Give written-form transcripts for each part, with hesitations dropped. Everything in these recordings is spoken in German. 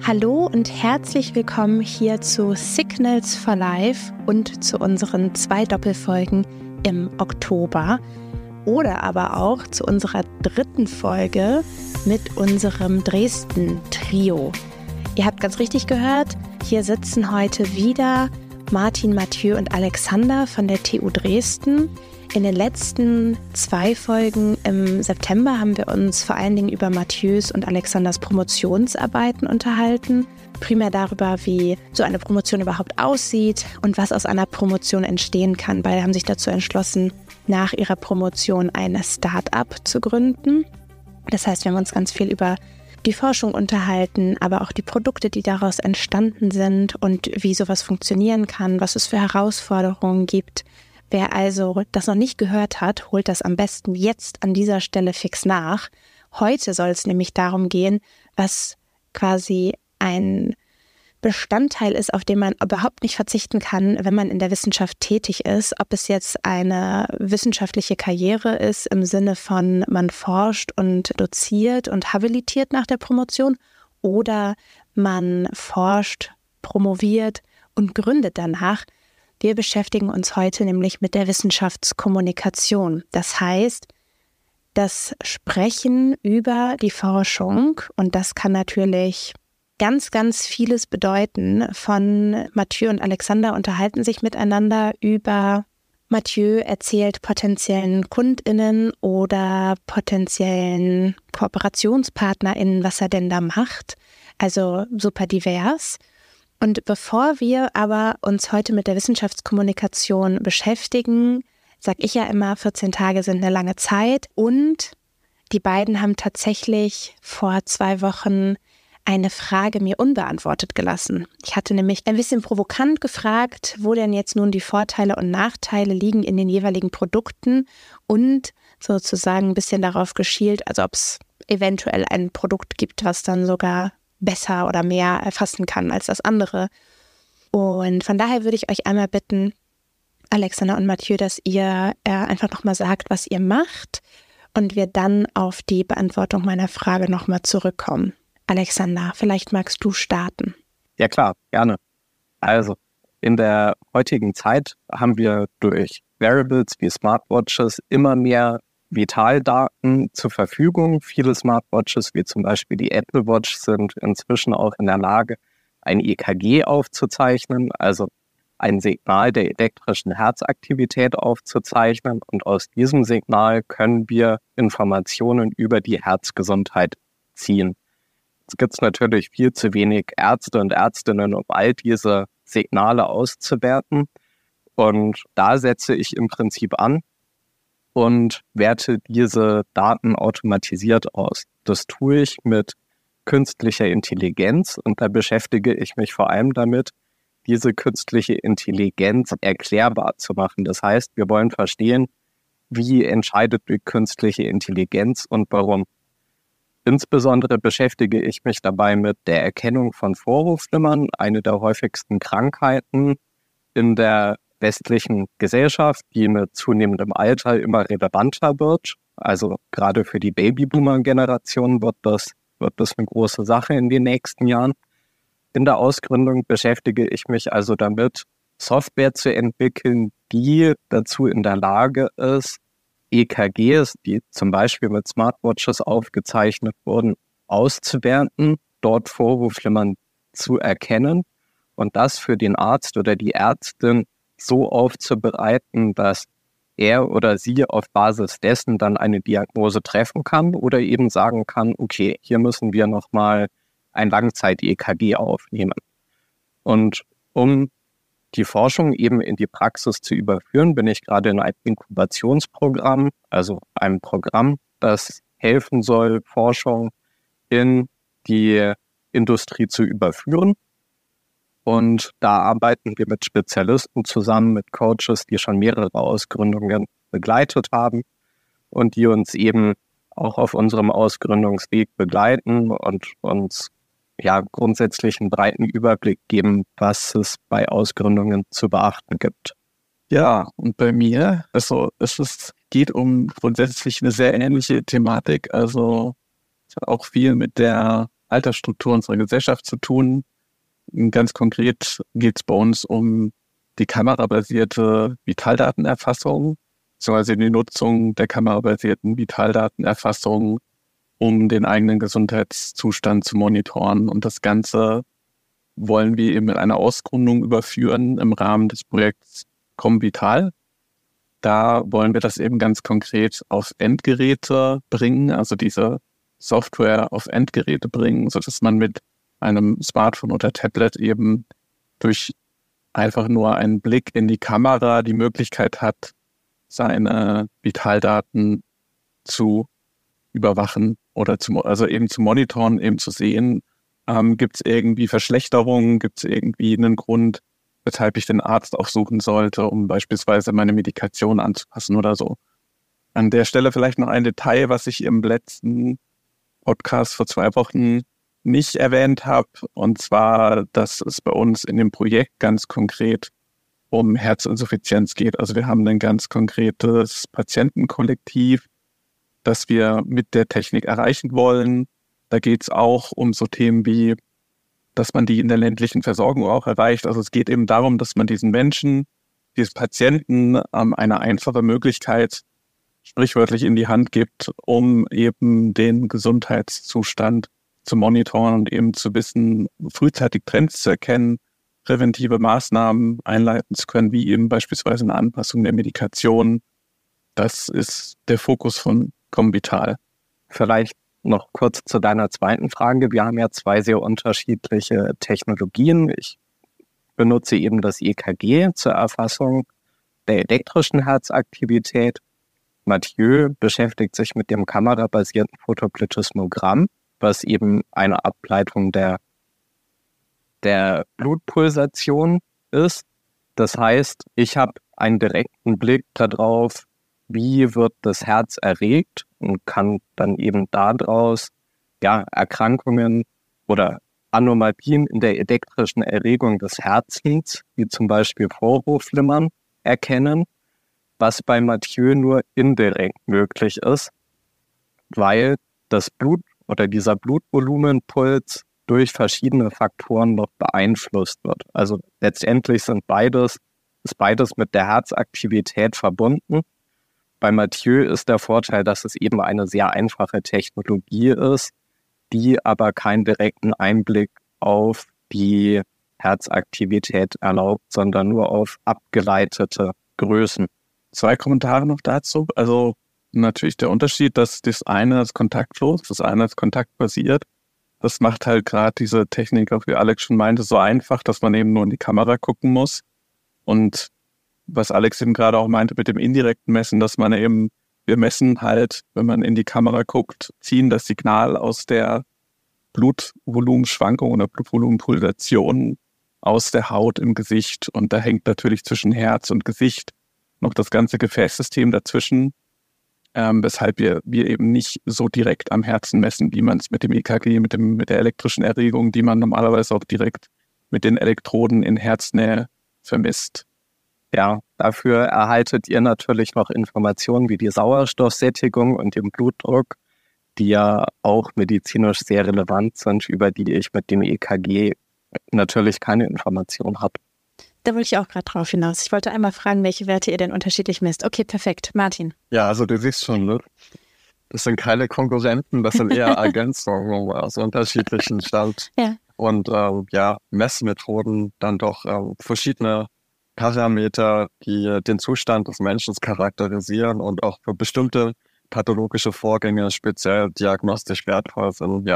Hallo und herzlich willkommen hier zu Signals for Life und zu unseren 2 Doppelfolgen im Oktober oder aber auch zu unserer 3. Folge mit unserem Dresden-Trio. Ihr habt ganz richtig gehört, hier sitzen heute wieder Martin, Mathieu und Alexander von der TU Dresden. In den letzten 2 Folgen im September haben wir uns vor allen Dingen über Matthieus und Alexanders Promotionsarbeiten unterhalten. Primär darüber, wie so eine Promotion überhaupt aussieht und was aus einer Promotion entstehen kann. Beide haben sich dazu entschlossen, nach ihrer Promotion ein Start-up zu gründen. Das heißt, wir haben uns ganz viel über die Forschung unterhalten, aber auch die Produkte, die daraus entstanden sind und wie sowas funktionieren kann, was es für Herausforderungen gibt. Wer also das noch nicht gehört hat, holt das am besten jetzt an dieser Stelle fix nach. Heute soll es nämlich darum gehen, was quasi ein Bestandteil ist, auf den man überhaupt nicht verzichten kann, wenn man in der Wissenschaft tätig ist. Ob es jetzt eine wissenschaftliche Karriere ist im Sinne von man forscht und doziert und habilitiert nach der Promotion oder man forscht, promoviert und gründet danach. Wir beschäftigen uns heute nämlich mit der Wissenschaftskommunikation. Das heißt, das Sprechen über die Forschung, und das kann natürlich ganz, ganz vieles bedeuten. Von Mathieu und Alexander unterhalten sich miteinander über, Mathieu erzählt potenziellen KundInnen oder potenziellen KooperationspartnerInnen, was er denn da macht. Also super divers. Und bevor wir aber uns heute mit der Wissenschaftskommunikation beschäftigen, sage ich ja immer, 14 Tage sind eine lange Zeit. Und die beiden haben tatsächlich vor 2 Wochen eine Frage mir unbeantwortet gelassen. Ich hatte nämlich ein bisschen provokant gefragt, wo denn jetzt nun die Vorteile und Nachteile liegen in den jeweiligen Produkten und sozusagen ein bisschen darauf geschielt, also ob es eventuell ein Produkt gibt, was dann sogar besser oder mehr erfassen kann als das andere. Und von daher würde ich euch einmal bitten, Alexander und Mathieu, dass ihr einfach nochmal sagt, was ihr macht und wir dann auf die Beantwortung meiner Frage nochmal zurückkommen. Alexander, vielleicht magst du starten. Ja klar, gerne. Also in der heutigen Zeit haben wir durch Wearables wie Smartwatches immer mehr Vitaldaten zur Verfügung. Viele Smartwatches, wie zum Beispiel die Apple Watch, sind inzwischen auch in der Lage, ein EKG aufzuzeichnen, also ein Signal der elektrischen Herzaktivität aufzuzeichnen. Und aus diesem Signal können wir Informationen über die Herzgesundheit ziehen. Es gibt natürlich viel zu wenig Ärzte und Ärztinnen, um all diese Signale auszuwerten. Und da setze ich im Prinzip an und werte diese Daten automatisiert aus. Das tue ich mit künstlicher Intelligenz und da beschäftige ich mich vor allem damit, diese künstliche Intelligenz erklärbar zu machen. Das heißt, wir wollen verstehen, wie entscheidet die künstliche Intelligenz und warum. Insbesondere beschäftige ich mich dabei mit der Erkennung von Vorhofflimmern, eine der häufigsten Krankheiten in der westlichen Gesellschaft, die mit zunehmendem Alter immer relevanter wird. Also gerade für die Babyboomer-Generation wird das eine große Sache in den nächsten Jahren. In der Ausgründung beschäftige ich mich also damit, Software zu entwickeln, die dazu in der Lage ist, EKGs, die zum Beispiel mit Smartwatches aufgezeichnet wurden, auszuwerten, dort Vorhofflimmern zu erkennen und das für den Arzt oder die Ärztin so aufzubereiten, dass er oder sie auf Basis dessen dann eine Diagnose treffen kann oder eben sagen kann, okay, hier müssen wir nochmal ein Langzeit-EKG aufnehmen. Und um die Forschung eben in die Praxis zu überführen, bin ich gerade in einem Inkubationsprogramm, also einem Programm, das helfen soll, Forschung in die Industrie zu überführen. Und da arbeiten wir mit Spezialisten zusammen, mit Coaches, die schon mehrere Ausgründungen begleitet haben und die uns eben auch auf unserem Ausgründungsweg begleiten und uns grundsätzlich einen breiten Überblick geben, was es bei Ausgründungen zu beachten gibt. Ja, und bei mir, geht um grundsätzlich eine sehr ähnliche Thematik. Also es hat auch viel mit der Altersstruktur unserer Gesellschaft zu tun. Ganz konkret geht es bei uns um die kamerabasierte Vitaldatenerfassung, beziehungsweise die Nutzung der kamerabasierten Vitaldatenerfassung, um den eigenen Gesundheitszustand zu monitoren. Und das Ganze wollen wir eben in eine Ausgründung überführen im Rahmen des Projekts ComVital. Da wollen wir das eben ganz konkret auf Endgeräte bringen, also diese Software auf Endgeräte bringen, sodass man mit einem Smartphone oder Tablet eben durch einfach nur einen Blick in die Kamera die Möglichkeit hat, seine Vitaldaten zu überwachen oder also eben zu monitoren, eben zu sehen, gibt es irgendwie Verschlechterungen, gibt es irgendwie einen Grund, weshalb ich den Arzt aufsuchen sollte, um beispielsweise meine Medikation anzupassen oder so. An der Stelle vielleicht noch ein Detail, was ich im letzten Podcast vor 2 Wochen nicht erwähnt habe, und zwar, dass es bei uns in dem Projekt ganz konkret um Herzinsuffizienz geht. Also wir haben ein ganz konkretes Patientenkollektiv, das wir mit der Technik erreichen wollen. Da geht es auch um so Themen wie, dass man die in der ländlichen Versorgung auch erreicht. Also es geht eben darum, dass man diesen Menschen, diesen Patienten eine einfache Möglichkeit sprichwörtlich in die Hand gibt, um eben den Gesundheitszustand zu monitoren und eben zu wissen, frühzeitig Trends zu erkennen, präventive Maßnahmen einleiten zu können, wie eben beispielsweise eine Anpassung der Medikation. Das ist der Fokus von ComVital. Vielleicht noch kurz zu deiner zweiten Frage. Wir haben ja 2 sehr unterschiedliche Technologien. Ich benutze eben das EKG zur Erfassung der elektrischen Herzaktivität. Mathieu beschäftigt sich mit dem kamerabasierten Photoplethysmogramm, was eben eine Ableitung der Blutpulsation ist. Das heißt, ich habe einen direkten Blick darauf, wie wird das Herz erregt und kann dann eben daraus Erkrankungen oder Anomalien in der elektrischen Erregung des Herzens, wie zum Beispiel Vorhofflimmern, erkennen, was bei Mathieu nur indirekt möglich ist, weil das Blut oder dieser Blutvolumenpuls durch verschiedene Faktoren noch beeinflusst wird. Also letztendlich ist beides mit der Herzaktivität verbunden. Bei Mathieu ist der Vorteil, dass es eben eine sehr einfache Technologie ist, die aber keinen direkten Einblick auf die Herzaktivität erlaubt, sondern nur auf abgeleitete Größen. 2 Kommentare noch dazu. Also natürlich der Unterschied, dass das eine ist kontaktlos, das eine ist kontaktbasiert. Das macht halt gerade diese Technik, auch wie Alex schon meinte, so einfach, dass man eben nur in die Kamera gucken muss. Und was Alex eben gerade auch meinte mit dem indirekten Messen, dass man eben, wir messen halt, wenn man in die Kamera guckt, ziehen das Signal aus der Blutvolumenschwankung oder Blutvolumenpulsation aus der Haut im Gesicht. Und da hängt natürlich zwischen Herz und Gesicht noch das ganze Gefäßsystem dazwischen, weshalb wir eben nicht so direkt am Herzen messen, wie man es mit dem EKG, mit der elektrischen Erregung, die man normalerweise auch direkt mit den Elektroden in Herznähe vermisst. Ja, dafür erhaltet ihr natürlich noch Informationen wie die Sauerstoffsättigung und den Blutdruck, die ja auch medizinisch sehr relevant sind, über die ich mit dem EKG natürlich keine Information habe. Da wollte ich auch gerade drauf hinaus. Ich wollte einmal fragen, welche Werte ihr denn unterschiedlich misst. Okay, perfekt. Martin. Ja, also du siehst schon, ne? Das sind keine Konkurrenten, das sind eher Ergänzungen aus unterschiedlichen Stand. Ja. Und Messmethoden, dann doch verschiedene Parameter, die den Zustand des Menschen charakterisieren und auch für bestimmte pathologische Vorgänge speziell diagnostisch wertvoll sind,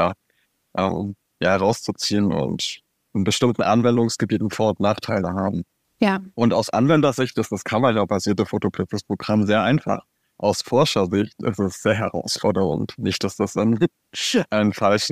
herauszuziehen und in bestimmten Anwendungsgebieten Vor- und Nachteile haben. Ja. Und aus Anwendersicht ist das kamerabasierte Photoplethysmogramm sehr einfach. Aus Forschersicht ist es sehr herausfordernd. Nicht, dass das dann falsch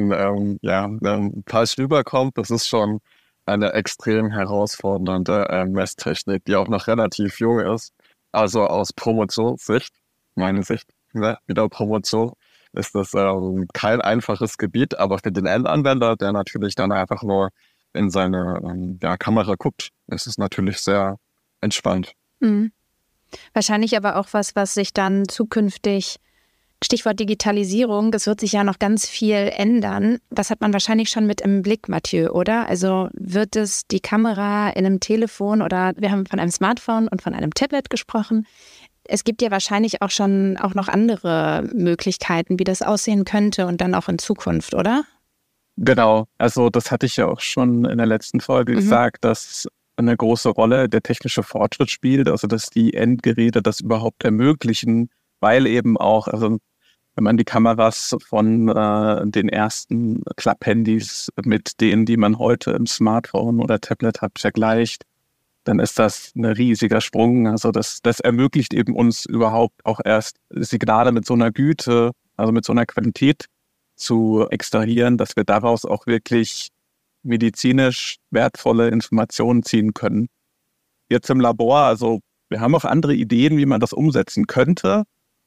rüberkommt. Das ist schon eine extrem herausfordernde Messtechnik, die auch noch relativ jung ist. Also aus Promotionssicht, meine Sicht, wieder Promotion, ist das kein einfaches Gebiet, aber für den Endanwender, der natürlich dann einfach nur in seine Kamera guckt, ist es natürlich sehr entspannt. Mhm. Wahrscheinlich aber auch was sich dann zukünftig Stichwort Digitalisierung, es wird sich ja noch ganz viel ändern. Das hat man wahrscheinlich schon mit im Blick, Mathieu, oder? Also wird es die Kamera in einem Telefon oder wir haben von einem Smartphone und von einem Tablet gesprochen. Es gibt ja wahrscheinlich auch noch andere Möglichkeiten, wie das aussehen könnte und dann auch in Zukunft, oder? Genau, also das hatte ich ja auch schon in der letzten Folge gesagt, dass eine große Rolle der technische Fortschritt spielt, also dass die Endgeräte das überhaupt ermöglichen, weil eben auch, also wenn man die Kameras von den ersten Klapphandys mit denen, die man heute im Smartphone oder Tablet hat, vergleicht, dann ist das ein riesiger Sprung. Also das ermöglicht eben uns überhaupt auch erst Signale mit so einer Güte, also mit so einer Qualität zu extrahieren, dass wir daraus auch wirklich medizinisch wertvolle Informationen ziehen können. Jetzt im Labor, also wir haben auch andere Ideen, wie man das umsetzen könnte.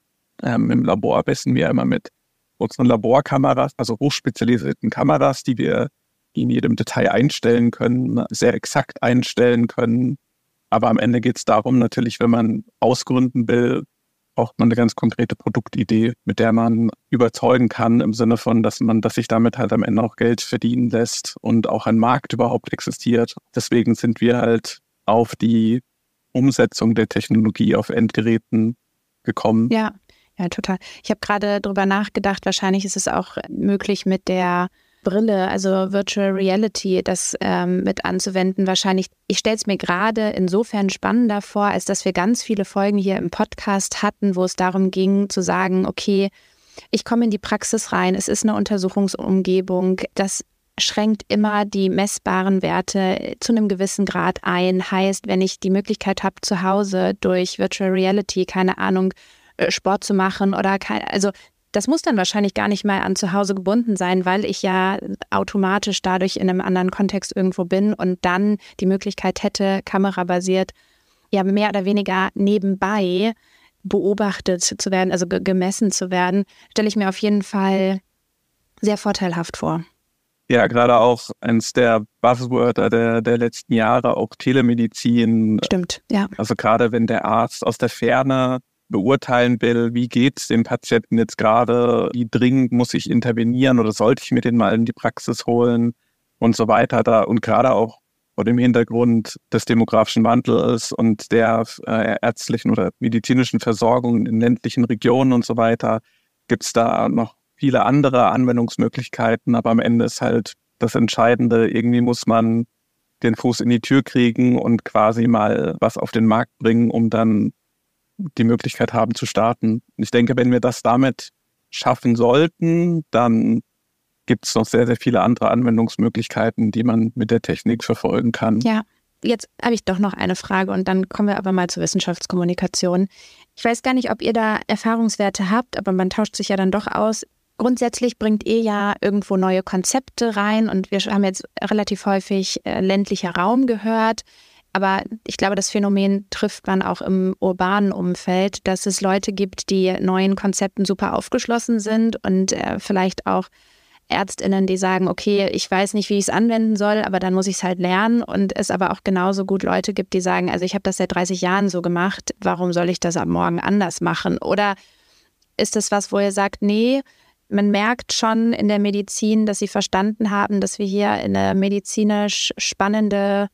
Im Labor messen wir immer mit unseren Laborkameras, also hochspezialisierten Kameras, die wir in jedem Detail einstellen können, sehr exakt einstellen können. Aber am Ende geht es darum, natürlich, wenn man ausgründen will, braucht man eine ganz konkrete Produktidee, mit der man überzeugen kann, im Sinne von, dass sich damit halt am Ende auch Geld verdienen lässt und auch ein Markt überhaupt existiert. Deswegen sind wir halt auf die Umsetzung der Technologie auf Endgeräten gekommen. Ja, total. Ich habe gerade drüber nachgedacht, wahrscheinlich ist es auch möglich mit der Brille, also Virtual Reality, das mit anzuwenden. Wahrscheinlich, ich stelle es mir gerade insofern spannender vor, als dass wir ganz viele Folgen hier im Podcast hatten, wo es darum ging zu sagen, okay, ich komme in die Praxis rein, es ist eine Untersuchungsumgebung, das schränkt immer die messbaren Werte zu einem gewissen Grad ein. Heißt, wenn ich die Möglichkeit habe, zu Hause durch Virtual Reality, keine Ahnung, Sport zu machen oder also das muss dann wahrscheinlich gar nicht mal an zu Hause gebunden sein, weil ich ja automatisch dadurch in einem anderen Kontext irgendwo bin und dann die Möglichkeit hätte, kamerabasiert, ja mehr oder weniger nebenbei beobachtet zu werden, also gemessen zu werden, stelle ich mir auf jeden Fall sehr vorteilhaft vor. Ja, gerade auch eines der Buzzwörter der letzten Jahre, auch Telemedizin. Stimmt, ja. Also gerade wenn der Arzt aus der Ferne beurteilen will, wie geht es dem Patienten jetzt gerade, wie dringend muss ich intervenieren oder sollte ich mir den mal in die Praxis holen und so weiter. Und gerade auch vor dem Hintergrund des demografischen Wandels und der ärztlichen oder medizinischen Versorgung in ländlichen Regionen und so weiter, gibt es da noch viele andere Anwendungsmöglichkeiten, aber am Ende ist halt das Entscheidende, irgendwie muss man den Fuß in die Tür kriegen und quasi mal was auf den Markt bringen, um dann die Möglichkeit haben zu starten. Ich denke, wenn wir das damit schaffen sollten, dann gibt es noch sehr, sehr viele andere Anwendungsmöglichkeiten, die man mit der Technik verfolgen kann. Ja, jetzt habe ich doch noch eine Frage und dann kommen wir aber mal zur Wissenschaftskommunikation. Ich weiß gar nicht, ob ihr da Erfahrungswerte habt, aber man tauscht sich ja dann doch aus. Grundsätzlich bringt ihr ja irgendwo neue Konzepte rein und wir haben jetzt relativ häufig ländlicher Raum gehört. Aber ich glaube, das Phänomen trifft man auch im urbanen Umfeld, dass es Leute gibt, die neuen Konzepten super aufgeschlossen sind und vielleicht auch ÄrztInnen, die sagen, okay, ich weiß nicht, wie ich es anwenden soll, aber dann muss ich es halt lernen. Und es aber auch genauso gut Leute gibt, die sagen, also ich habe das seit 30 Jahren so gemacht, warum soll ich das ab morgen anders machen? Oder ist das was, wo ihr sagt, nee, man merkt schon in der Medizin, dass sie verstanden haben, dass wir hier in eine medizinisch spannende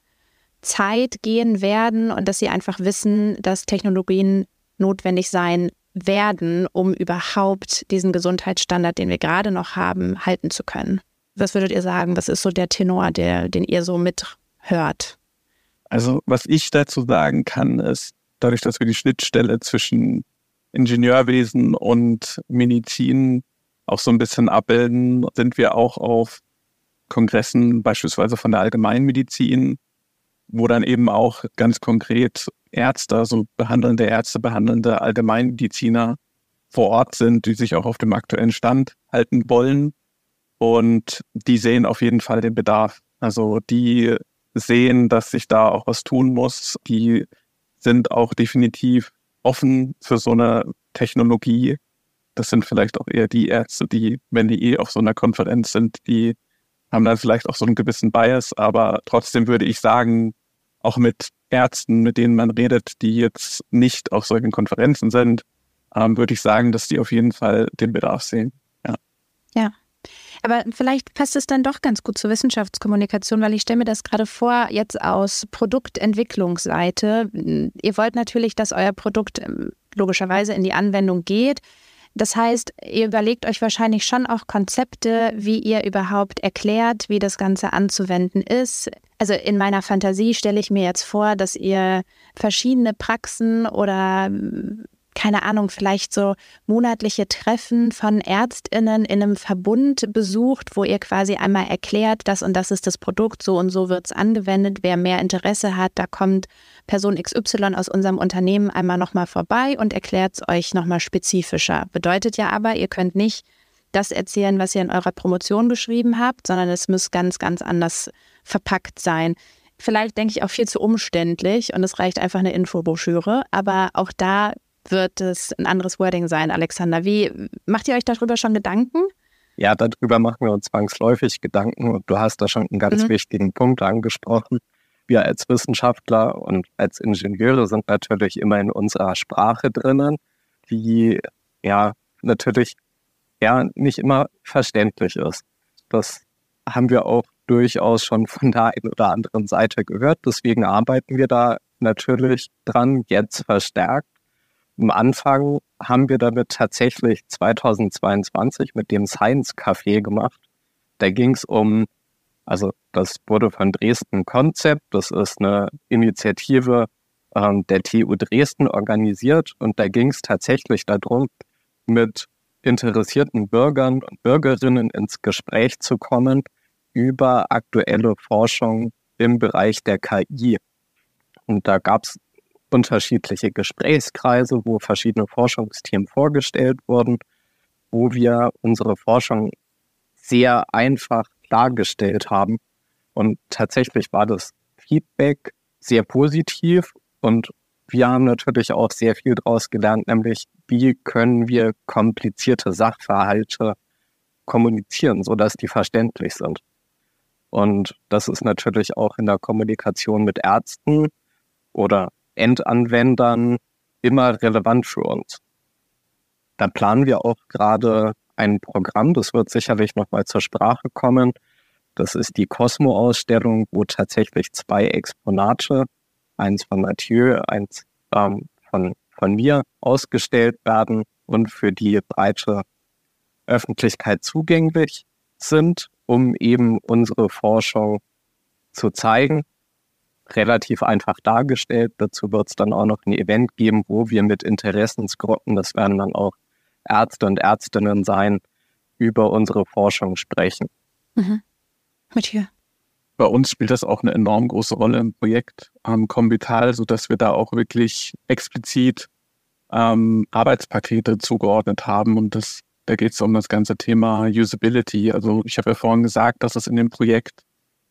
Zeit gehen werden und dass sie einfach wissen, dass Technologien notwendig sein werden, um überhaupt diesen Gesundheitsstandard, den wir gerade noch haben, halten zu können. Was würdet ihr sagen? Was ist so der Tenor, den ihr so mithört? Also was ich dazu sagen kann, ist, dadurch, dass wir die Schnittstelle zwischen Ingenieurwesen und Medizin auch so ein bisschen abbilden, sind wir auch auf Kongressen, beispielsweise von der Allgemeinmedizin, wo dann eben auch ganz konkret Ärzte, also behandelnde Ärzte, behandelnde Allgemeinmediziner vor Ort sind, die sich auch auf dem aktuellen Stand halten wollen. Und die sehen auf jeden Fall den Bedarf. Also die sehen, dass sich da auch was tun muss. Die sind auch definitiv offen für so eine Technologie. Das sind vielleicht auch eher die Ärzte, die, wenn die auf so einer Konferenz sind, die haben dann vielleicht auch so einen gewissen Bias. Aber trotzdem würde ich sagen, auch mit Ärzten, mit denen man redet, die jetzt nicht auf solchen Konferenzen sind, würde ich sagen, dass die auf jeden Fall den Bedarf sehen. Ja. Aber vielleicht passt es dann doch ganz gut zur Wissenschaftskommunikation, weil ich stelle mir das gerade vor, jetzt aus Produktentwicklungsseite. Ihr wollt natürlich, dass euer Produkt logischerweise in die Anwendung geht. Das heißt, ihr überlegt euch wahrscheinlich schon auch Konzepte, wie ihr überhaupt erklärt, wie das Ganze anzuwenden ist. Also in meiner Fantasie stelle ich mir jetzt vor, dass ihr verschiedene Praxen oder keine Ahnung, vielleicht so monatliche Treffen von ÄrztInnen in einem Verbund besucht, wo ihr quasi einmal erklärt, das und das ist das Produkt, so und so wird es angewendet. Wer mehr Interesse hat, da kommt Person XY aus unserem Unternehmen einmal nochmal vorbei und erklärt es euch nochmal spezifischer. Bedeutet ja aber, ihr könnt nicht das erzählen, was ihr in eurer Promotion beschrieben habt, sondern es muss ganz, ganz anders verpackt sein. Vielleicht denke ich auch viel zu umständlich und es reicht einfach eine Infobroschüre, aber auch da wird es ein anderes Wording sein, Alexander. Wie macht ihr euch darüber schon Gedanken? Ja, darüber machen wir uns zwangsläufig Gedanken und du hast da schon einen ganz wichtigen Punkt angesprochen. Wir als Wissenschaftler und als Ingenieure sind natürlich immer in unserer Sprache drinnen, die ja natürlich nicht immer verständlich ist. Das haben wir auch durchaus schon von der einen oder anderen Seite gehört. Deswegen arbeiten wir da natürlich dran, jetzt verstärkt. Am Anfang haben wir damit tatsächlich 2022 mit dem Science Café gemacht. Da ging es das wurde von Dresden Konzept, das ist eine Initiative der TU Dresden organisiert und da ging es tatsächlich darum, mit interessierten Bürgern und Bürgerinnen ins Gespräch zu kommen über aktuelle Forschung im Bereich der KI. Und da gab es unterschiedliche Gesprächskreise, wo verschiedene Forschungsthemen vorgestellt wurden, wo wir unsere Forschung sehr einfach dargestellt haben. Und tatsächlich war das Feedback sehr positiv und wir haben natürlich auch sehr viel daraus gelernt, nämlich wie können wir komplizierte Sachverhalte kommunizieren, sodass die verständlich sind. Und das ist natürlich auch in der Kommunikation mit Ärzten oder Endanwendern immer relevant für uns. Da planen wir auch gerade ein Programm, das wird sicherlich nochmal zur Sprache kommen. Das ist die Cosmo-Ausstellung, wo tatsächlich 2 Exponate, eins von Mathieu, eins von mir, ausgestellt werden und für die breite Öffentlichkeit zugänglich sind, um eben unsere Forschung zu zeigen. Relativ einfach dargestellt. Dazu wird es dann auch noch ein Event geben, wo wir mit Interessensgruppen, das werden dann auch Ärzte und Ärztinnen sein, über unsere Forschung sprechen. Mathieu. Bei uns spielt das auch eine enorm große Rolle im Projekt Comvital, sodass wir da auch wirklich explizit Arbeitspakete zugeordnet haben und da geht es um das ganze Thema Usability. Also ich habe ja vorhin gesagt, dass es in dem Projekt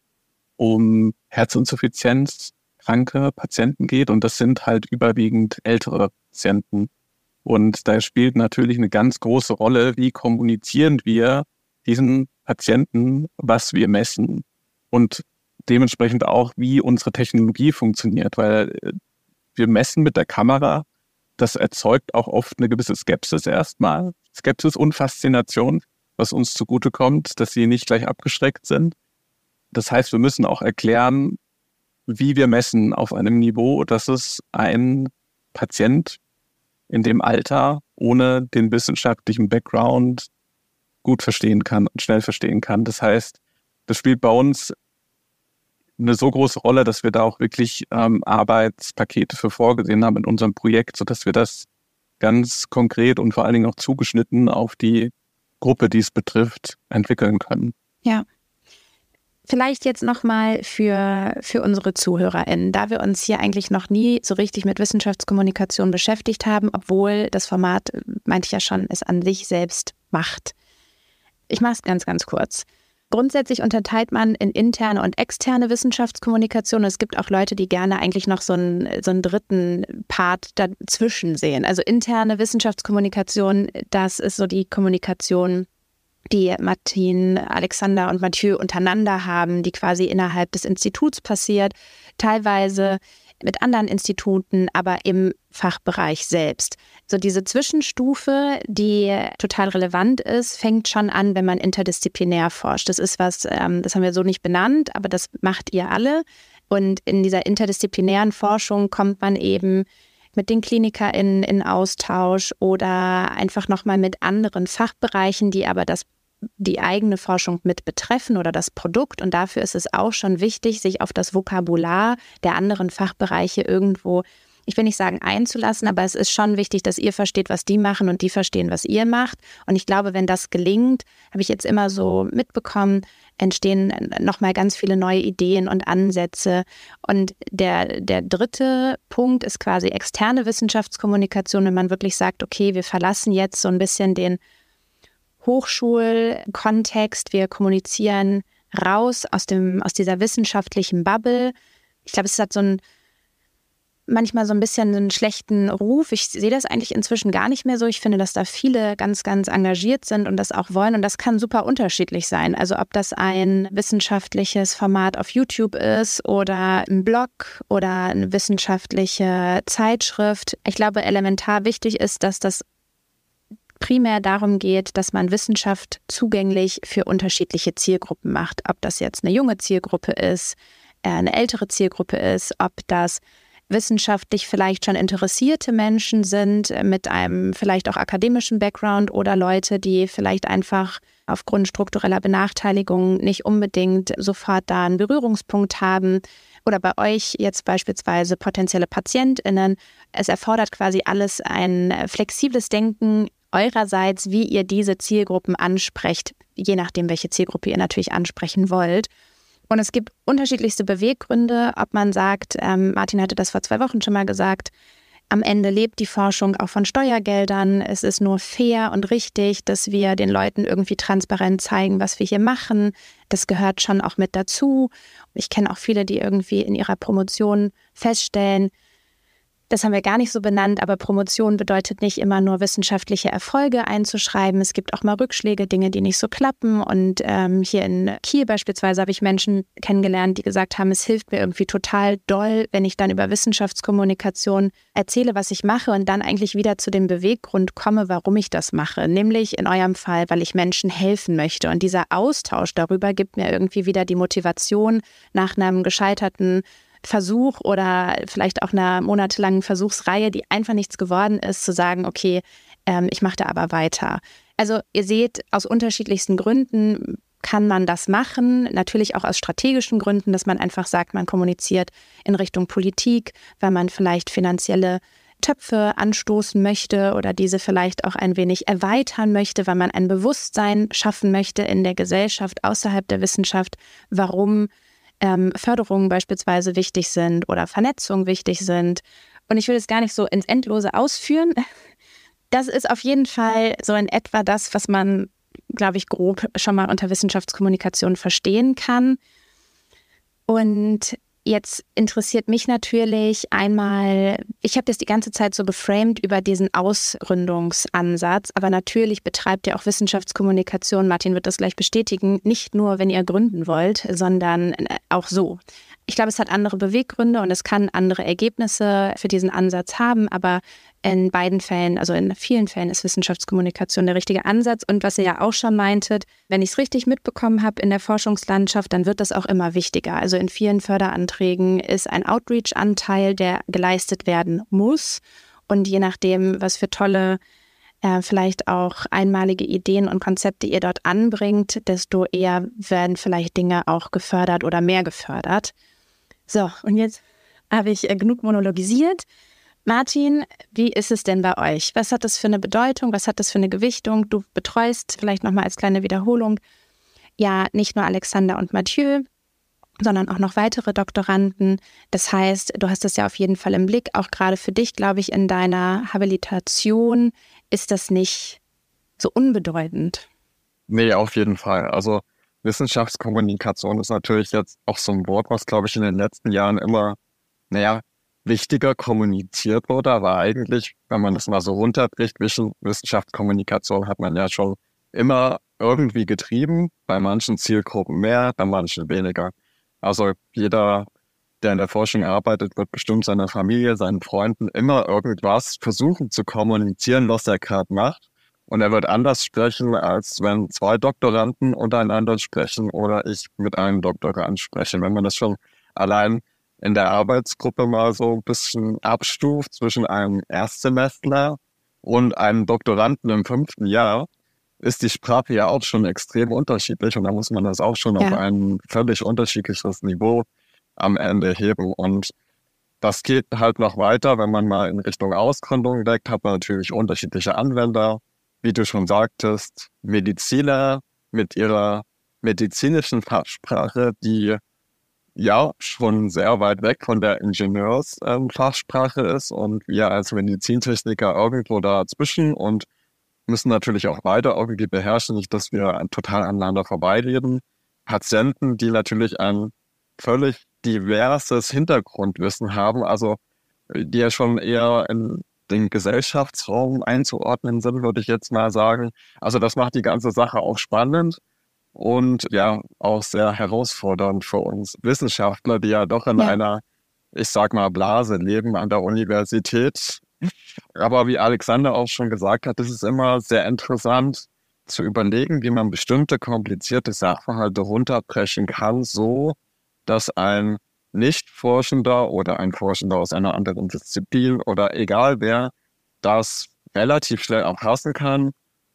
um Herzinsuffizienz kranke Patienten geht und das sind halt überwiegend ältere Patienten. Und da spielt natürlich eine ganz große Rolle, wie kommunizieren wir diesen Patienten, was wir messen und dementsprechend auch, wie unsere Technologie funktioniert, weil wir messen mit der Kamera, das erzeugt auch oft eine gewisse Skepsis erstmal. Skepsis und Faszination, was uns zugutekommt, dass sie nicht gleich abgeschreckt sind. Das heißt, wir müssen auch erklären, wie wir messen auf einem Niveau, dass es ein Patient in dem Alter ohne den wissenschaftlichen Background gut verstehen kann und schnell verstehen kann. Das heißt, das spielt bei uns eine so große Rolle, dass wir da auch wirklich Arbeitspakete für vorgesehen haben in unserem Projekt, sodass wir das ganz konkret und vor allen Dingen auch zugeschnitten auf die Gruppe, die es betrifft, entwickeln können. Ja. Vielleicht jetzt nochmal für unsere ZuhörerInnen, da wir uns hier eigentlich noch nie so richtig mit Wissenschaftskommunikation beschäftigt haben, obwohl das Format, meinte ich ja schon, es an sich selbst macht. Ich mache es ganz, ganz kurz. Grundsätzlich unterteilt man in interne und externe Wissenschaftskommunikation. Es gibt auch Leute, die gerne eigentlich noch so einen dritten Part dazwischen sehen. Also interne Wissenschaftskommunikation, das ist so die Kommunikation, die Martin, Alexander und Mathieu untereinander haben, die quasi innerhalb des Instituts passiert, teilweise mit anderen Instituten, aber im Fachbereich selbst. So diese Zwischenstufe, die total relevant ist, fängt schon an, wenn man interdisziplinär forscht. Das ist was, das haben wir so nicht benannt, aber das macht ihr alle. Und in dieser interdisziplinären Forschung kommt man eben mit den KlinikerInnen in Austausch oder einfach nochmal mit anderen Fachbereichen, die aber die eigene Forschung mit betreffen oder das Produkt. Und dafür ist es auch schon wichtig, sich auf das Vokabular der anderen Fachbereiche irgendwo, ich will nicht sagen einzulassen, aber es ist schon wichtig, dass ihr versteht, was die machen und die verstehen, was ihr macht. Und ich glaube, wenn das gelingt, habe ich jetzt immer so mitbekommen, entstehen nochmal ganz viele neue Ideen und Ansätze. Und der dritte Punkt ist quasi externe Wissenschaftskommunikation, wenn man wirklich sagt, okay, wir verlassen jetzt so ein bisschen den Hochschulkontext, wir kommunizieren raus aus dieser wissenschaftlichen Bubble. Ich glaube, es hat manchmal so ein bisschen einen schlechten Ruf. Ich sehe das eigentlich inzwischen gar nicht mehr so. Ich finde, dass da viele ganz, ganz engagiert sind und das auch wollen. Und das kann super unterschiedlich sein. Also ob das ein wissenschaftliches Format auf YouTube ist oder ein Blog oder eine wissenschaftliche Zeitschrift. Ich glaube, elementar wichtig ist, dass das primär darum geht, dass man Wissenschaft zugänglich für unterschiedliche Zielgruppen macht. Ob das jetzt eine junge Zielgruppe ist, eine ältere Zielgruppe ist, ob das wissenschaftlich vielleicht schon interessierte Menschen sind mit einem vielleicht auch akademischen Background oder Leute, die vielleicht einfach aufgrund struktureller Benachteiligung nicht unbedingt sofort da einen Berührungspunkt haben. Oder bei euch jetzt beispielsweise potenzielle PatientInnen. Es erfordert quasi alles ein flexibles Denken eurerseits, wie ihr diese Zielgruppen ansprecht, je nachdem, welche Zielgruppe ihr natürlich ansprechen wollt. Und es gibt unterschiedlichste Beweggründe, ob man sagt, Martin hatte das vor 2 Wochen schon mal gesagt, am Ende lebt die Forschung auch von Steuergeldern. Es ist nur fair und richtig, dass wir den Leuten irgendwie transparent zeigen, was wir hier machen. Das gehört schon auch mit dazu. Ich kenne auch viele, die irgendwie in ihrer Promotion feststellen, das haben wir gar nicht so benannt, aber Promotion bedeutet nicht immer nur wissenschaftliche Erfolge einzuschreiben. Es gibt auch mal Rückschläge, Dinge, die nicht so klappen. Und hier in Kiel beispielsweise habe ich Menschen kennengelernt, die gesagt haben, es hilft mir irgendwie total doll, wenn ich dann über Wissenschaftskommunikation erzähle, was ich mache und dann eigentlich wieder zu dem Beweggrund komme, warum ich das mache. Nämlich in eurem Fall, weil ich Menschen helfen möchte. Und dieser Austausch darüber gibt mir irgendwie wieder die Motivation, nach einem gescheiterten Versuch oder vielleicht auch einer monatelangen Versuchsreihe, die einfach nichts geworden ist, zu sagen, okay, ich mache da aber weiter. Also ihr seht, aus unterschiedlichsten Gründen kann man das machen, natürlich auch aus strategischen Gründen, dass man einfach sagt, man kommuniziert in Richtung Politik, weil man vielleicht finanzielle Töpfe anstoßen möchte oder diese vielleicht auch ein wenig erweitern möchte, weil man ein Bewusstsein schaffen möchte in der Gesellschaft, außerhalb der Wissenschaft, warum Förderungen beispielsweise wichtig sind oder Vernetzung wichtig sind. Und ich will es gar nicht so ins Endlose ausführen. Das ist auf jeden Fall so in etwa das, was man, glaube ich, grob schon mal unter Wissenschaftskommunikation verstehen kann. Und jetzt interessiert mich natürlich einmal, ich habe das die ganze Zeit so beframed über diesen Ausgründungsansatz, aber natürlich betreibt ihr auch Wissenschaftskommunikation, Martin wird das gleich bestätigen, nicht nur, wenn ihr gründen wollt, sondern auch so. Ich glaube, es hat andere Beweggründe und es kann andere Ergebnisse für diesen Ansatz haben, aber in beiden Fällen, also in vielen Fällen ist Wissenschaftskommunikation der richtige Ansatz. Und was ihr ja auch schon meintet, wenn ich es richtig mitbekommen habe in der Forschungslandschaft, dann wird das auch immer wichtiger. Also in vielen Förderanträgen ist ein Outreach-Anteil, der geleistet werden muss. Und je nachdem, was für tolle, vielleicht auch einmalige Ideen und Konzepte ihr dort anbringt, desto eher werden vielleicht Dinge auch gefördert oder mehr gefördert. So, und jetzt habe ich genug monologisiert. Martin, wie ist es denn bei euch? Was hat das für eine Bedeutung? Was hat das für eine Gewichtung? Du betreust vielleicht nochmal als kleine Wiederholung ja nicht nur Alexander und Mathieu, sondern auch noch weitere Doktoranden. Das heißt, du hast das ja auf jeden Fall im Blick. Auch gerade für dich, glaube ich, in deiner Habilitation ist das nicht so unbedeutend. Nee, auf jeden Fall. Also Wissenschaftskommunikation ist natürlich jetzt auch so ein Wort, was, glaube ich, in den letzten Jahren immer, wichtiger kommuniziert wurde, aber eigentlich, wenn man das mal so runterbricht, Wissenschaftskommunikation hat man ja schon immer irgendwie getrieben, bei manchen Zielgruppen mehr, bei manchen weniger. Also jeder der in der Forschung arbeitet, wird bestimmt seiner Familie, seinen Freunden immer irgendwas versuchen zu kommunizieren, was er gerade macht. Und er wird anders sprechen, als wenn 2 Doktoranden untereinander sprechen oder ich mit einem Doktorand spreche. Wenn man das schon allein in der Arbeitsgruppe mal so ein bisschen abstuft zwischen einem Erstsemestler und einem Doktoranden im 5. Jahr, ist die Sprache ja auch schon extrem unterschiedlich und da muss man das auch schon auf ein völlig unterschiedliches Niveau am Ende heben. Und das geht halt noch weiter, wenn man mal in Richtung Ausgründung denkt, hat man natürlich unterschiedliche Anwender. Wie du schon sagtest, Mediziner mit ihrer medizinischen Fachsprache, die ja schon sehr weit weg von der Ingenieursfachsprache ist und wir als Medizintechniker irgendwo dazwischen und müssen natürlich auch weiter irgendwie beherrschen, nicht, dass wir total aneinander vorbeireden. Patienten, die natürlich ein völlig diverses Hintergrundwissen haben, also die ja schon eher in den Gesellschaftsraum einzuordnen sind, würde ich jetzt mal sagen. Also das macht die ganze Sache auch spannend und ja, auch sehr herausfordernd für uns Wissenschaftler, die ja doch in einer, ich sag mal, Blase leben an der Universität. Aber wie Alexander auch schon gesagt hat, ist es immer sehr interessant zu überlegen, wie man bestimmte komplizierte Sachverhalte runterbrechen kann, so dass ein Nicht-Forschender oder ein Forschender aus einer anderen Disziplin oder egal wer das relativ schnell erfassen kann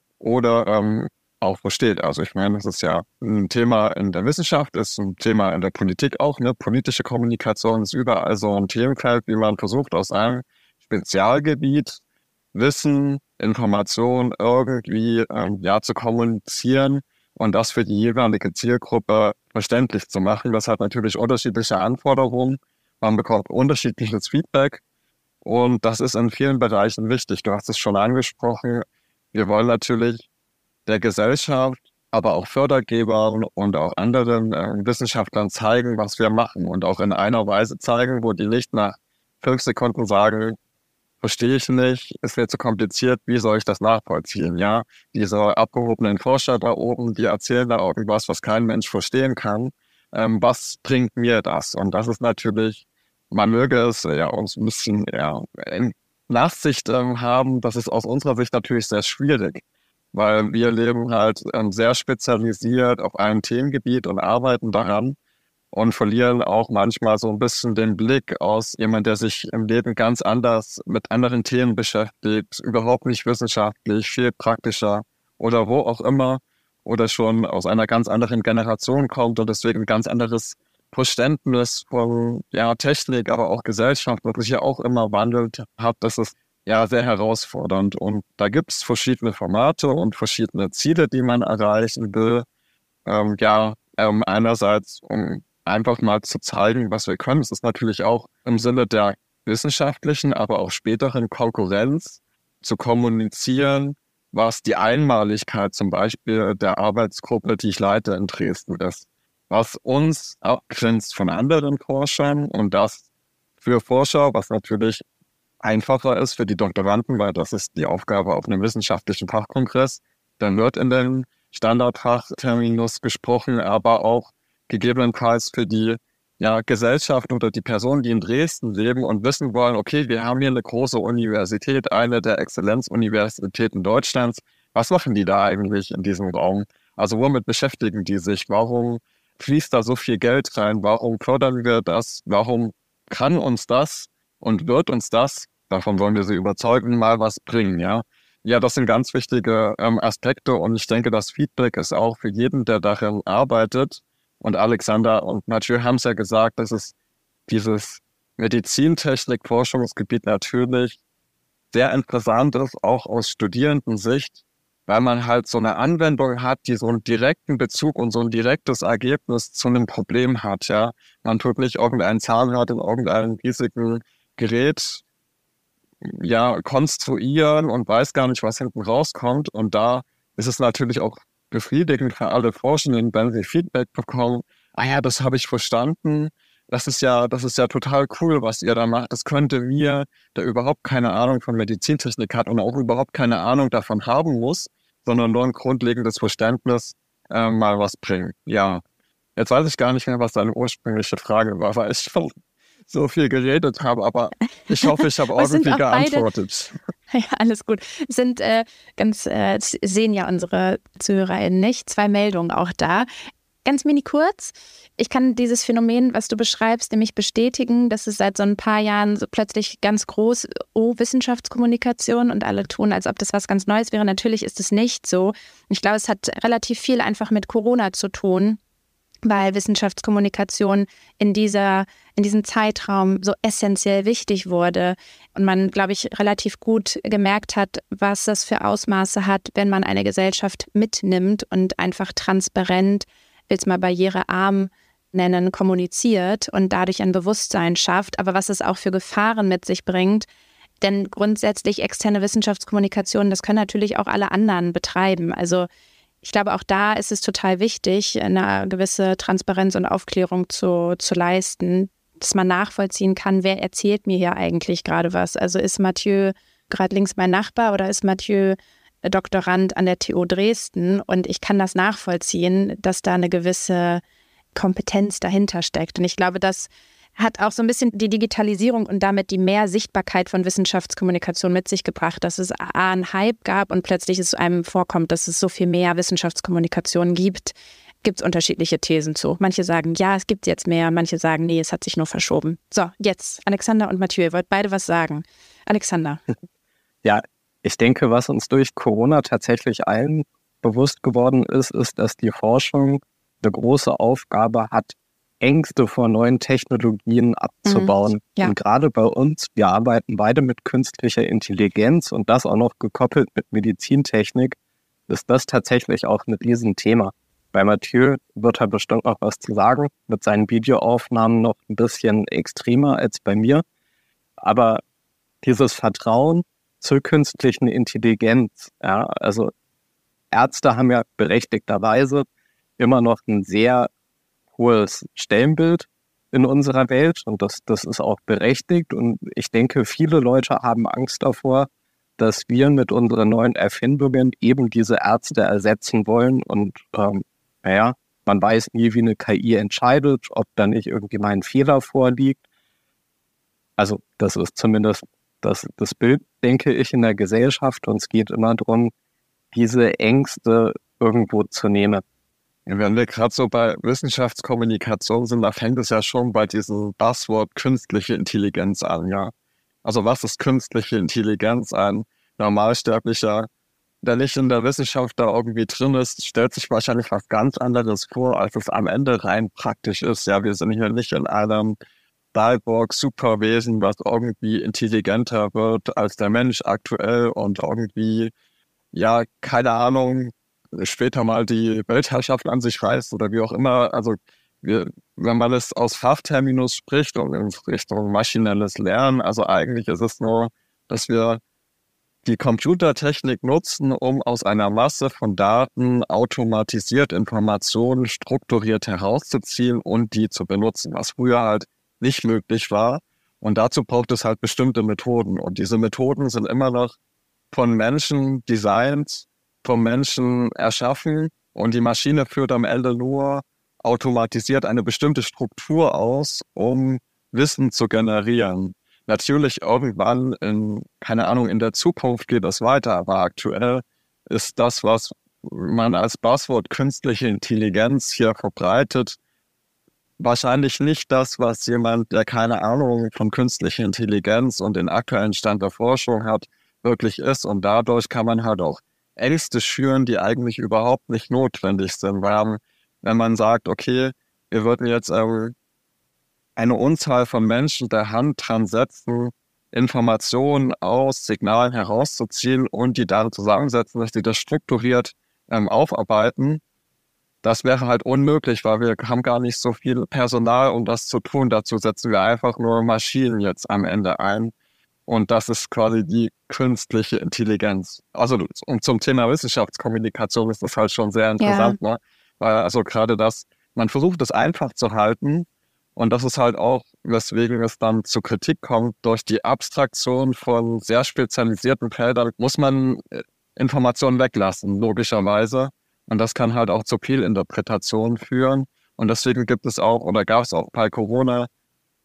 oder auch versteht. Also ich meine, das ist ja ein Thema in der Wissenschaft, ist ein Thema in der Politik auch, ne? Politische Kommunikation ist überall so ein Themenfeld, wie man versucht, aus einem Spezialgebiet Wissen, Information irgendwie zu kommunizieren und das für die jeweilige Zielgruppe verständlich zu machen. Das hat natürlich unterschiedliche Anforderungen. Man bekommt unterschiedliches Feedback und das ist in vielen Bereichen wichtig. Du hast es schon angesprochen. Wir wollen natürlich der Gesellschaft, aber auch Fördergebern und auch anderen Wissenschaftlern zeigen, was wir machen und auch in einer Weise zeigen, wo die nicht nach 5 Sekunden sagen, verstehe ich nicht, ist mir zu kompliziert, wie soll ich das nachvollziehen, ja? Diese abgehobenen Forscher da oben, die erzählen da irgendwas, was kein Mensch verstehen kann. Was bringt mir das? Und das ist natürlich, man möge es ja uns ein bisschen in Nachsicht haben, das ist aus unserer Sicht natürlich sehr schwierig, weil wir leben halt sehr spezialisiert auf einem Themengebiet und arbeiten daran und verlieren auch manchmal so ein bisschen den Blick aus jemand, der sich im Leben ganz anders mit anderen Themen beschäftigt, überhaupt nicht wissenschaftlich, viel praktischer oder wo auch immer oder schon aus einer ganz anderen Generation kommt und deswegen ein ganz anderes Verständnis von Technik, aber auch Gesellschaft, was sich ja auch immer wandelt hat. Das ist ja sehr herausfordernd und da gibt es verschiedene Formate und verschiedene Ziele, die man erreichen will. Einerseits einfach mal zu zeigen, was wir können. Es ist natürlich auch im Sinne der wissenschaftlichen, aber auch späteren Konkurrenz zu kommunizieren, was die Einmaligkeit zum Beispiel der Arbeitsgruppe, die ich leite in Dresden ist. Was uns abgrenzt von anderen Forschern und das für Forscher, was natürlich einfacher ist für die Doktoranden, weil das ist die Aufgabe auf einem wissenschaftlichen Fachkongress. Dann wird in den Standardfachterminus gesprochen, aber auch gegebenenfalls für die Gesellschaft oder die Personen, die in Dresden leben und wissen wollen, okay, wir haben hier eine große Universität, eine der Exzellenzuniversitäten Deutschlands. Was machen die da eigentlich in diesem Raum? Also womit beschäftigen die sich? Warum fließt da so viel Geld rein? Warum fördern wir das? Warum kann uns das und wird uns das, davon wollen wir sie überzeugen, mal was bringen, ja? Ja, das sind ganz wichtige Aspekte und ich denke, das Feedback ist auch für jeden, der darin arbeitet. Und Alexander und Mathieu haben es ja gesagt, dass es dieses Medizintechnik-Forschungsgebiet natürlich sehr interessant ist, auch aus Studierendensicht, weil man halt so eine Anwendung hat, die so einen direkten Bezug und so ein direktes Ergebnis zu einem Problem hat. Ja, man tut nicht irgendein Zahnrad in irgendeinem riesigen Gerät konstruieren und weiß gar nicht, was hinten rauskommt. Und da ist es natürlich auch befriedigend für alle Forschenden, wenn sie Feedback bekommen. Das habe ich verstanden. Das ist ja total cool, was ihr da macht. Das könnte mir, der überhaupt keine Ahnung von Medizintechnik hat und auch überhaupt keine Ahnung davon haben muss, sondern nur ein grundlegendes Verständnis mal was bringen. Ja, jetzt weiß ich gar nicht mehr, was deine ursprüngliche Frage war, weil ich so viel geredet habe, aber ich hoffe, ich habe irgendwie geantwortet. Ja, alles gut. Sehen ja unsere ZuhörerInnen nicht. 2 Meldungen auch da. Ganz mini kurz. Ich kann dieses Phänomen, was du beschreibst, nämlich bestätigen, dass es seit so ein paar Jahren so plötzlich ganz groß, Wissenschaftskommunikation und alle tun, als ob das was ganz Neues wäre. Natürlich ist es nicht so. Ich glaube, es hat relativ viel einfach mit Corona zu tun, weil Wissenschaftskommunikation in diesem Zeitraum so essentiell wichtig wurde und man, glaube ich, relativ gut gemerkt hat, was das für Ausmaße hat, wenn man eine Gesellschaft mitnimmt und einfach transparent, will es mal barrierearm nennen, kommuniziert und dadurch ein Bewusstsein schafft, aber was es auch für Gefahren mit sich bringt. Denn grundsätzlich externe Wissenschaftskommunikation, das können natürlich auch alle anderen betreiben. Also ich glaube, auch da ist es total wichtig, eine gewisse Transparenz und Aufklärung zu leisten, dass man nachvollziehen kann, wer erzählt mir hier eigentlich gerade was. Also ist Mathieu gerade links mein Nachbar oder ist Mathieu Doktorand an der TU Dresden? Und ich kann das nachvollziehen, dass da eine gewisse Kompetenz dahinter steckt. Und ich glaube, das hat auch so ein bisschen die Digitalisierung und damit die mehr Sichtbarkeit von Wissenschaftskommunikation mit sich gebracht, dass es einen Hype gab und plötzlich es einem vorkommt, dass es so viel mehr Wissenschaftskommunikation gibt. Gibt es unterschiedliche Thesen zu. Manche sagen, ja, es gibt jetzt mehr, manche sagen, nee, es hat sich nur verschoben. So, jetzt Alexander und Mathieu, ihr wollt beide was sagen. Alexander. Ja, ich denke, was uns durch Corona tatsächlich allen bewusst geworden ist, dass die Forschung eine große Aufgabe hat, Ängste vor neuen Technologien abzubauen. Ja. Und gerade bei uns, wir arbeiten beide mit künstlicher Intelligenz und das auch noch gekoppelt mit Medizintechnik, ist das tatsächlich auch ein Riesenthema. Bei Mathieu wird er bestimmt noch was zu sagen, mit seinen Videoaufnahmen noch ein bisschen extremer als bei mir. Aber dieses Vertrauen zur künstlichen Intelligenz, ja, also Ärzte haben ja berechtigterweise immer noch ein sehr hohes Stellenbild in unserer Welt und das ist auch berechtigt und ich denke, viele Leute haben Angst davor, dass wir mit unseren neuen Erfindungen eben diese Ärzte ersetzen wollen und man weiß nie, wie eine KI entscheidet, ob da nicht irgendwie mal ein Fehler vorliegt. Also das ist zumindest das Bild, denke ich, in der Gesellschaft und es geht immer darum, diese Ängste irgendwo zu nehmen. Wenn wir gerade so bei Wissenschaftskommunikation sind, da fängt es ja schon bei diesem Buzzword künstliche Intelligenz an, ja. Also was ist künstliche Intelligenz? Ein Normalsterblicher, der nicht in der Wissenschaft da irgendwie drin ist, stellt sich wahrscheinlich was ganz anderes vor, als es am Ende rein praktisch ist. Ja, wir sind hier nicht in einem Cyborg-Superwesen, was irgendwie intelligenter wird als der Mensch aktuell und irgendwie, ja, keine Ahnung, später mal die Weltherrschaft an sich reißt oder wie auch immer. Also wenn man es aus Fachterminus spricht und in Richtung maschinelles Lernen, also eigentlich ist es nur, dass wir die Computertechnik nutzen, um aus einer Masse von Daten automatisiert Informationen strukturiert herauszuziehen und die zu benutzen, was früher halt nicht möglich war. Und dazu braucht es halt bestimmte Methoden. Und diese Methoden sind immer noch von Menschen designt, vom Menschen erschaffen und die Maschine führt am Ende nur automatisiert eine bestimmte Struktur aus, um Wissen zu generieren. Natürlich irgendwann in der Zukunft geht das weiter, aber aktuell ist das, was man als Buzzword künstliche Intelligenz hier verbreitet, wahrscheinlich nicht das, was jemand, der keine Ahnung von künstlicher Intelligenz und den aktuellen Stand der Forschung hat, wirklich ist. Und dadurch kann man halt auch Ängste schüren, die eigentlich überhaupt nicht notwendig sind. Weil wenn man sagt, okay, wir würden jetzt eine Unzahl von Menschen der Hand dran setzen, Informationen aus Signalen herauszuziehen und die dann zusammensetzen, dass die das strukturiert aufarbeiten, das wäre halt unmöglich, weil wir haben gar nicht so viel Personal, um das zu tun. Dazu setzen wir einfach nur Maschinen jetzt am Ende ein. Und das ist quasi die künstliche Intelligenz. Also und zum Thema Wissenschaftskommunikation ist das halt schon sehr interessant, ne? Weil also gerade das, man versucht es einfach zu halten und das ist halt auch, weswegen es dann zur Kritik kommt, durch die Abstraktion von sehr spezialisierten Feldern muss man Informationen weglassen, logischerweise. Und das kann halt auch zu Fehlinterpretationen führen. Und deswegen gibt es auch, oder gab es auch bei Corona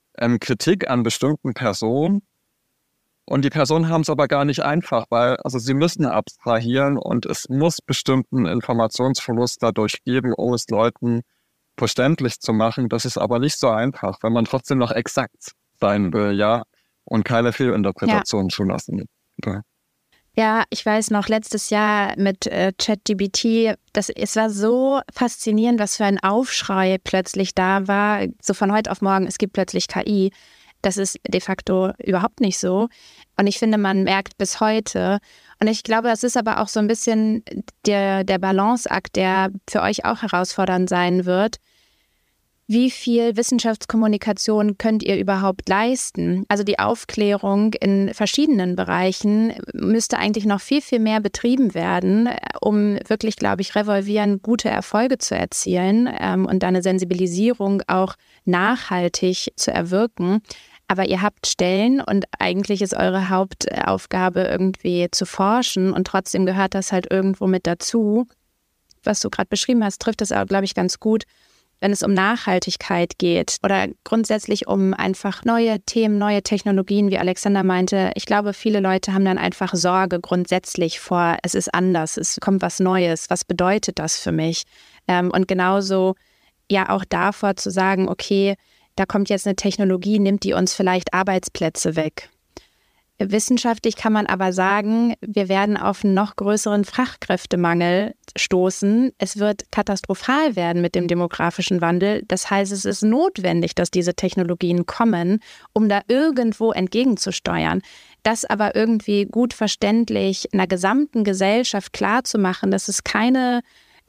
Kritik an bestimmten Personen. Und die Personen haben es aber gar nicht einfach, weil also sie müssen abstrahieren und es muss bestimmten Informationsverlust dadurch geben, um es Leuten verständlich zu machen. Das ist aber nicht so einfach, wenn man trotzdem noch exakt sein will, ja, und keine Fehlinterpretationen zulassen. Ja. Ja, ich weiß noch, letztes Jahr mit ChatGPT, es war so faszinierend, was für ein Aufschrei plötzlich da war. So von heute auf morgen, es gibt plötzlich KI. Das ist de facto überhaupt nicht so. Und ich finde, man merkt bis heute, und ich glaube, das ist aber auch so ein bisschen der Balanceakt, der für euch auch herausfordernd sein wird. Wie viel Wissenschaftskommunikation könnt ihr überhaupt leisten? Also die Aufklärung in verschiedenen Bereichen müsste eigentlich noch viel, viel mehr betrieben werden, um wirklich, glaube ich, revolvierend gute Erfolge zu erzielen und eine Sensibilisierung auch nachhaltig zu erwirken. Aber ihr habt Stellen und eigentlich ist eure Hauptaufgabe irgendwie zu forschen und trotzdem gehört das halt irgendwo mit dazu. Was du gerade beschrieben hast, trifft das auch, glaube ich, ganz gut. Wenn es um Nachhaltigkeit geht oder grundsätzlich um einfach neue Themen, neue Technologien, wie Alexander meinte. Ich glaube, viele Leute haben dann einfach Sorge grundsätzlich vor, es ist anders, es kommt was Neues, was bedeutet das für mich? Und genauso ja auch davor zu sagen, okay, da kommt jetzt eine Technologie, nimmt die uns vielleicht Arbeitsplätze weg. Wissenschaftlich kann man aber sagen, wir werden auf einen noch größeren Fachkräftemangel stoßen. Es wird katastrophal werden mit dem demografischen Wandel. Das heißt, es ist notwendig, dass diese Technologien kommen, um da irgendwo entgegenzusteuern. Das aber irgendwie gut verständlich einer gesamten Gesellschaft klarzumachen, dass es keinen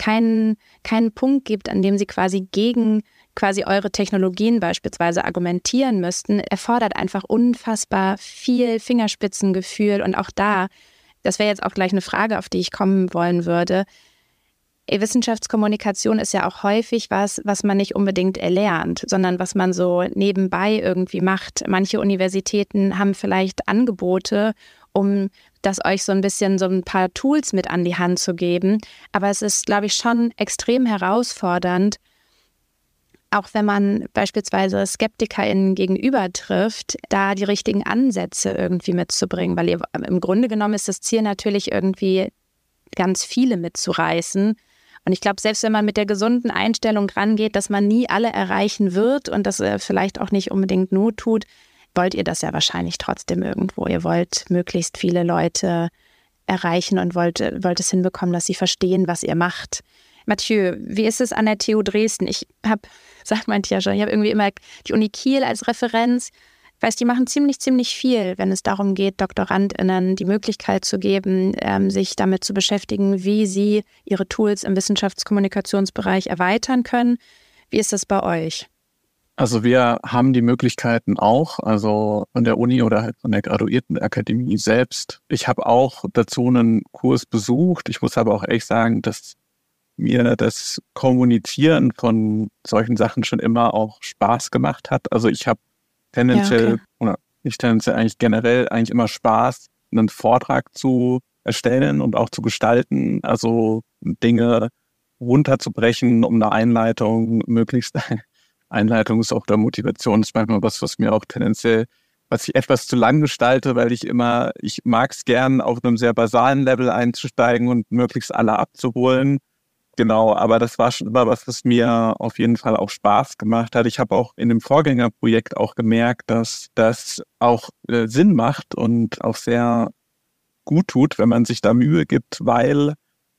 Punkt gibt, an dem sie quasi gegen eure Technologien beispielsweise argumentieren müssten, erfordert einfach unfassbar viel Fingerspitzengefühl. Und auch da, das wäre jetzt auch gleich eine Frage, auf die ich kommen wollen würde. Wissenschaftskommunikation ist ja auch häufig was man nicht unbedingt erlernt, sondern was man so nebenbei irgendwie macht. Manche Universitäten haben vielleicht Angebote, um das euch so ein bisschen so ein paar Tools mit an die Hand zu geben. Aber es ist, glaube ich, schon extrem herausfordernd, auch wenn man beispielsweise SkeptikerInnen gegenüber trifft, da die richtigen Ansätze irgendwie mitzubringen. Weil im Grunde genommen ist das Ziel natürlich irgendwie, ganz viele mitzureißen. Und ich glaube, selbst wenn man mit der gesunden Einstellung rangeht, dass man nie alle erreichen wird und das vielleicht auch nicht unbedingt Not tut, wollt ihr das ja wahrscheinlich trotzdem irgendwo. Ihr wollt möglichst viele Leute erreichen und wollt es hinbekommen, dass sie verstehen, was ihr macht. Mathieu, wie ist es an der TU Dresden? Ich habe irgendwie immer die Uni Kiel als Referenz. Ich weiß, die machen ziemlich viel, wenn es darum geht, DoktorandInnen die Möglichkeit zu geben, sich damit zu beschäftigen, wie sie ihre Tools im Wissenschaftskommunikationsbereich erweitern können. Wie ist das bei euch? Also wir haben die Möglichkeiten auch, also von der Uni oder halt von der Graduiertenakademie selbst. Ich habe auch dazu einen Kurs besucht. Ich muss aber auch ehrlich sagen, dass mir das Kommunizieren von solchen Sachen schon immer auch Spaß gemacht hat. Also ich habe tendenziell, oder nicht tendenziell, eigentlich generell eigentlich immer Spaß, einen Vortrag zu erstellen und auch zu gestalten. Also Dinge runterzubrechen, um eine Einleitung, möglichst Einleitung ist auch der Motivation, ist manchmal was mir auch tendenziell, was ich etwas zu lang gestalte, weil ich mag es gern, auf einem sehr basalen Level einzusteigen und möglichst alle abzuholen. Genau, aber das war schon immer was mir auf jeden Fall auch Spaß gemacht hat. Ich habe auch in dem Vorgängerprojekt auch gemerkt, dass das auch Sinn macht und auch sehr gut tut, wenn man sich da Mühe gibt, weil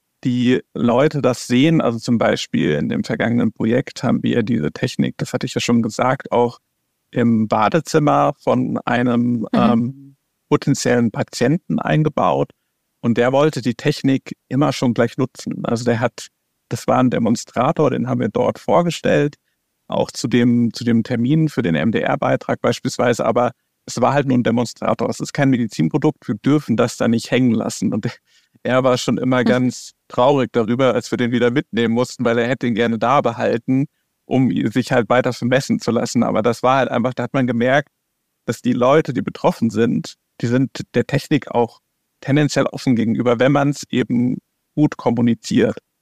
die Leute das sehen. Also zum Beispiel in dem vergangenen Projekt haben wir diese Technik, das hatte ich ja schon gesagt, auch im Badezimmer von einem potenziellen Patienten eingebaut. Und der wollte die Technik immer schon gleich nutzen. Also das war ein Demonstrator, den haben wir dort vorgestellt, auch zu dem Termin für den MDR-Beitrag beispielsweise, aber es war halt nur ein Demonstrator. Es ist kein Medizinprodukt, wir dürfen das da nicht hängen lassen. Und er war schon immer ganz traurig darüber, als wir den wieder mitnehmen mussten, weil er hätte ihn gerne da behalten, um sich halt weiter vermessen zu lassen. Aber das war halt einfach, da hat man gemerkt, dass die Leute, die betroffen sind, die sind der Technik auch tendenziell offen gegenüber, wenn man es eben gut kommuniziert.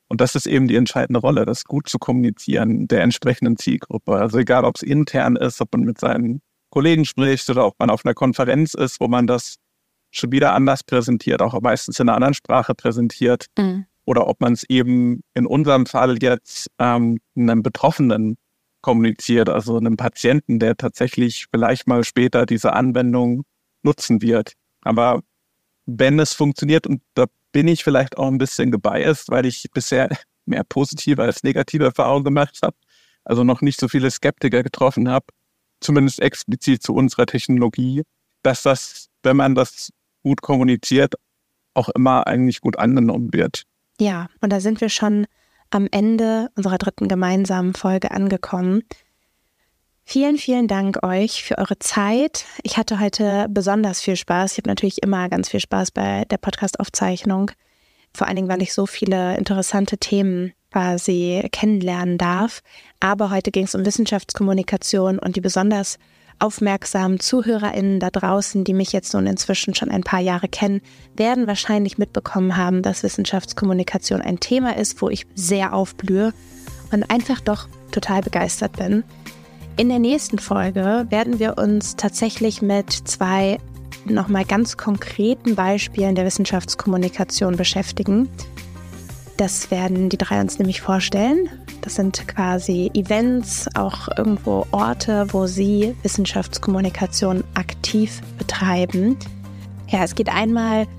Und das ist eben die entscheidende Rolle, das gut zu kommunizieren der entsprechenden Zielgruppe. Also egal, ob es intern ist, ob man mit seinen Kollegen spricht oder ob man auf einer Konferenz ist, wo man das schon wieder anders präsentiert, auch meistens in einer anderen Sprache präsentiert. Oder ob man es eben in unserem Fall jetzt einem Betroffenen kommuniziert, also einem Patienten, der tatsächlich vielleicht mal später diese Anwendung nutzen wird. Aber wenn es funktioniert, und da bin ich vielleicht auch ein bisschen gebiased, weil ich bisher mehr positive als negative Erfahrungen gemacht habe, also noch nicht so viele Skeptiker getroffen habe, zumindest explizit zu unserer Technologie, dass das, wenn man das gut kommuniziert, auch immer eigentlich gut angenommen wird. Ja, und da sind wir schon am Ende unserer 3. gemeinsamen Folge angekommen. Vielen, vielen Dank euch für eure Zeit. Ich hatte heute besonders viel Spaß. Ich habe natürlich immer ganz viel Spaß bei der Podcast-Aufzeichnung. Vor allen Dingen, weil ich so viele interessante Themen quasi kennenlernen darf. Aber heute ging es um Wissenschaftskommunikation und die besonders aufmerksamen ZuhörerInnen da draußen, die mich jetzt nun inzwischen schon ein paar Jahre kennen, werden wahrscheinlich mitbekommen haben, dass Wissenschaftskommunikation ein Thema ist, wo ich sehr aufblühe und einfach doch total begeistert bin. In der nächsten Folge werden wir uns tatsächlich mit 2 nochmal ganz konkreten Beispielen der Wissenschaftskommunikation beschäftigen. Das werden die 3 uns nämlich vorstellen. Das sind quasi Events, auch irgendwo Orte, wo sie Wissenschaftskommunikation aktiv betreiben. Ja, es geht einmal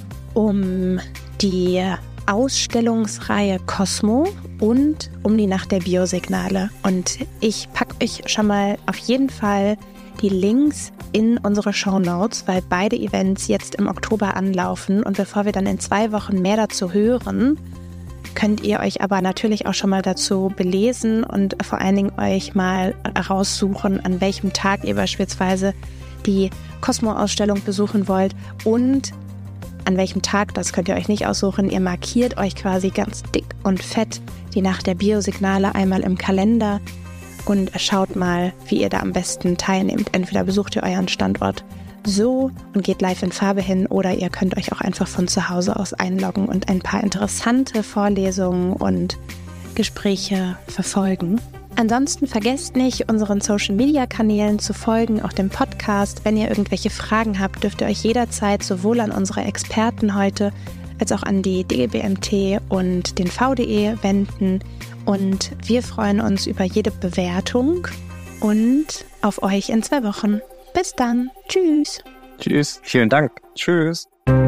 um die Ausstellungsreihe Cosmo und um die Nacht der Biosignale. Und ich packe euch schon mal auf jeden Fall die Links in unsere Shownotes, weil beide Events jetzt im Oktober anlaufen. Und bevor wir dann in 2 Wochen mehr dazu hören, könnt ihr euch aber natürlich auch schon mal dazu belesen und vor allen Dingen euch mal raussuchen, an welchem Tag ihr beispielsweise die Cosmo-Ausstellung besuchen wollt und an welchem Tag, das könnt ihr euch nicht aussuchen. Ihr markiert euch quasi ganz dick und fett die Nacht der Biosignale einmal im Kalender und schaut mal, wie ihr da am besten teilnehmt. Entweder besucht ihr euren Standort so und geht live in Farbe hin oder ihr könnt euch auch einfach von zu Hause aus einloggen und ein paar interessante Vorlesungen und Gespräche verfolgen. Ansonsten vergesst nicht, unseren Social-Media-Kanälen zu folgen, auch dem Podcast. Wenn ihr irgendwelche Fragen habt, dürft ihr euch jederzeit sowohl an unsere Experten heute als auch an die DGBMT und den VDE wenden. Und wir freuen uns über jede Bewertung und auf euch in 2 Wochen. Bis dann. Tschüss. Tschüss. Vielen Dank. Tschüss.